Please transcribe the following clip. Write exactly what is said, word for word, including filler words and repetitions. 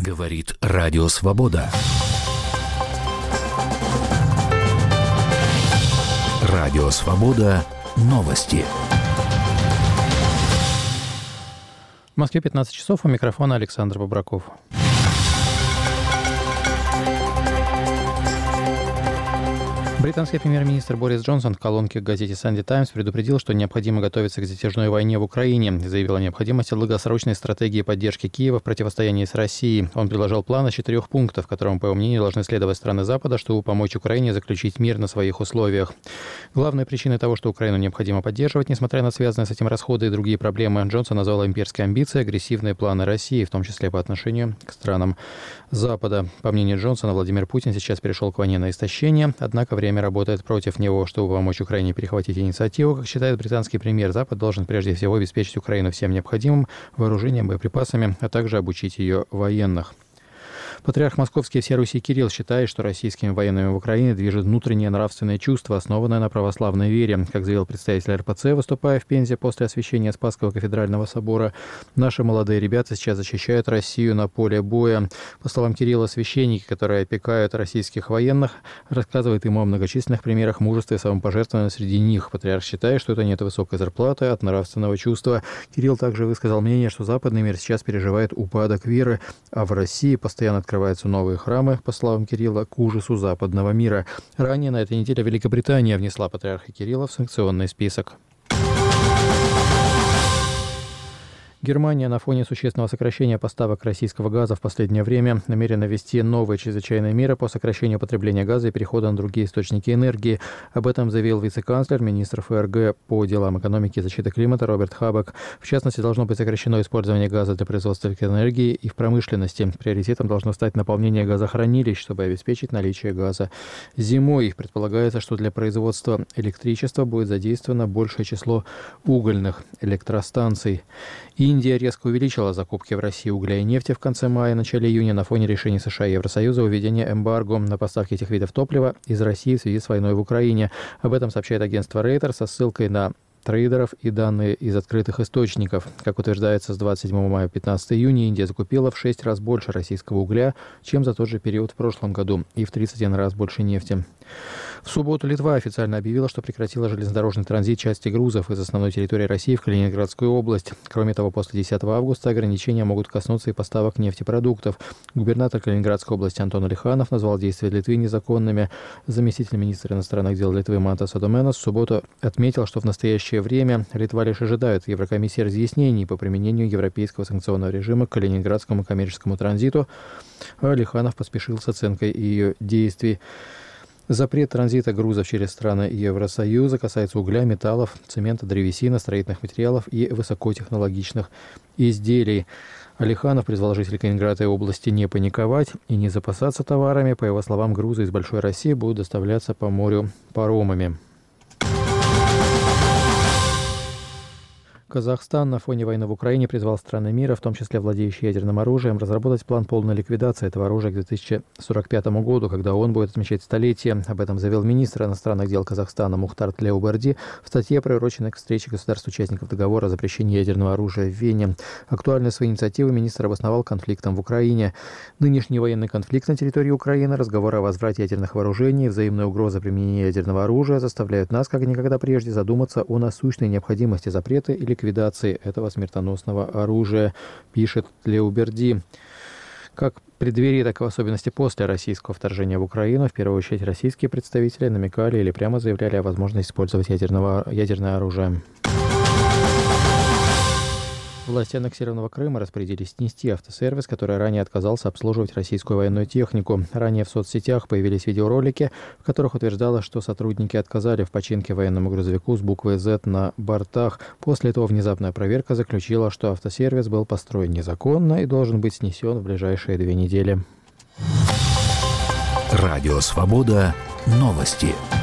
Говорит Радио Свобода. Радио Свобода. Новости. В Москве пятнадцать часов, у микрофона Александр Бобраков. Британский премьер-министр Борис Джонсон в колонке в газете Sunday Times предупредил, что необходимо готовиться к затяжной войне в Украине. Заявил о необходимости долгосрочной стратегии поддержки Киева в противостоянии с Россией. Он предложил план из четырех пунктов, которым, по его мнению, должны следовать страны Запада, чтобы помочь Украине заключить мир на своих условиях. Главной причиной того, что Украину необходимо поддерживать, несмотря на связанные с этим расходы и другие проблемы, Джонсон назвал имперские амбиции, агрессивные планы России, в том числе по отношению к странам Запада. По мнению Джонсона, Владимир Путин сейчас перешел к войне на истощение, однако время работает против него. Чтобы помочь Украине перехватить инициативу, как считает британский премьер, Запад должен прежде всего обеспечить Украину всем необходимым вооружением, боеприпасами, а также обучить ее военных. Патриарх Московский всей Руси Кирилл считает, что российскими военными в Украине движет внутреннее нравственное чувство, основанное на православной вере. Как заявил представитель эр пэ цэ, выступая в Пензе после освящения Спасского кафедрального собора, наши молодые ребята сейчас защищают Россию на поле боя. По словам Кирилла, священники, которые опекают российских военных, рассказывают ему о многочисленных примерах мужества и самопожертвования среди них. Патриарх считает, что это нет высокой зарплаты от нравственного чувства. Кирилл также высказал мнение, что западный мир сейчас переживает упадок веры, а в России постоянно открываются новые храмы, по словам Кирилла, к ужасу западного мира. Ранее на этой неделе Великобритания внесла патриарха Кирилла в санкционный список. Германия на фоне существенного сокращения поставок российского газа в последнее время намерена ввести новые чрезвычайные меры по сокращению потребления газа и перехода на другие источники энергии. Об этом заявил вице-канцлер, министр эф эр гэ по делам экономики и защиты климата Роберт Хабек. В частности, должно быть сокращено использование газа для производства электроэнергии и в промышленности. Приоритетом должно стать наполнение газохранилищ, чтобы обеспечить наличие газа. Зимой предполагается, что для производства электричества будет задействовано большее число угольных электростанций. Индия резко увеличила закупки в России угля и нефти в конце мая и начале июня на фоне решений США и Евросоюза о введении эмбарго на поставки этих видов топлива из России в связи с войной в Украине. Об этом сообщает агентство Рейтер со ссылкой на трейдеров и данные из открытых источников. Как утверждается, с двадцать седьмого мая по пятнадцатое июня Индия закупила в шесть раз больше российского угля, чем за тот же период в прошлом году, и в тридцать один раз больше нефти. В субботу Литва официально объявила, что прекратила железнодорожный транзит части грузов из основной территории России в Калининградскую область. Кроме того, после десятого августа ограничения могут коснуться и поставок нефтепродуктов. Губернатор Калининградской области Антон Алиханов назвал действия Литвы незаконными. Заместитель министра иностранных дел Литвы Мантас Адоменос в субботу отметил, что в настоящее время Литва лишь ожидает от Еврокомиссии разъяснений по применению европейского санкционного режима к калининградскому коммерческому транзиту. А Алиханов поспешил с оценкой ее действий. Запрет транзита грузов через страны Евросоюза касается угля, металлов, цемента, древесины, строительных материалов и высокотехнологичных изделий. Алиханов призвал жителей Калининградской области не паниковать и не запасаться товарами. По его словам, грузы из Большой России будут доставляться по морю паромами. Казахстан на фоне войны в Украине призвал страны мира, в том числе владеющие ядерным оружием, разработать план полной ликвидации этого оружия к две тысячи сорок пятому году, когда он будет отмечать столетие. Об этом заявил министр иностранных дел Казахстана Мухтар Тлеуберди в статье, приуроченной к встрече государств-участников договора о запрещении ядерного оружия в Вене. Актуальность своей инициативы министр обосновал конфликтом в Украине. Нынешний военный конфликт на территории Украины, разговоры о возврате ядерных вооружений, взаимная угроза применения ядерного оружия заставляют нас, как никогда прежде, задуматься о насущной необходимости запрета или ликвидации этого смертоносного оружия, пишет Тлеуберди. Как в преддверии, так и в особенности после российского вторжения в Украину, в первую очередь российские представители намекали или прямо заявляли о возможности использовать ядерного, ядерное оружие. Власти аннексированного Крыма распорядились снести автосервис, который ранее отказался обслуживать российскую военную технику. Ранее в соцсетях появились видеоролики, в которых утверждалось, что сотрудники отказали в починке военному грузовику с буквой «З» на бортах. После этого внезапная проверка заключила, что автосервис был построен незаконно и должен быть снесен в ближайшие две недели. Радио Свобода. Новости.